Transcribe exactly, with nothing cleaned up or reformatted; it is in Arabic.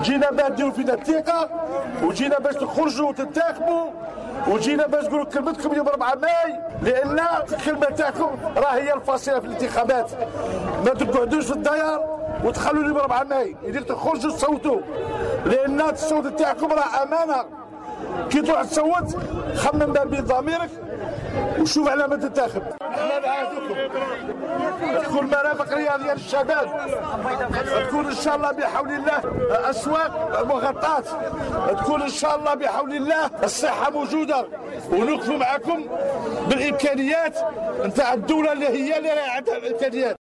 وجينا باش نديروا فينا الثقه، وجينا باش تخرجوا وتنتخبوا، وجينا باش نقولوا كلمتكم يوم أربعة ماي، لان الكلمه تاعكم راه هي الفاصله في الانتخابات. ما تقعدوش في الديار وتخلوا يوم أربعة ماي، يدير تخرجوا تصوتوا، لان الصوت تاعكم راه امانه. كي تروح تصوت خمم ما بين ضميرك وشوف على ما تنتخب. احنا نعاهدكم تكون مرافق رياضيه للشباب، تكون ان شاء الله بحول الله اسواق مغطاه، تكون ان شاء الله بحول الله الصحه موجوده، ونوقفوا معكم بالامكانيات نتاع الدوله اللي هي اللي عندها الامكانيات.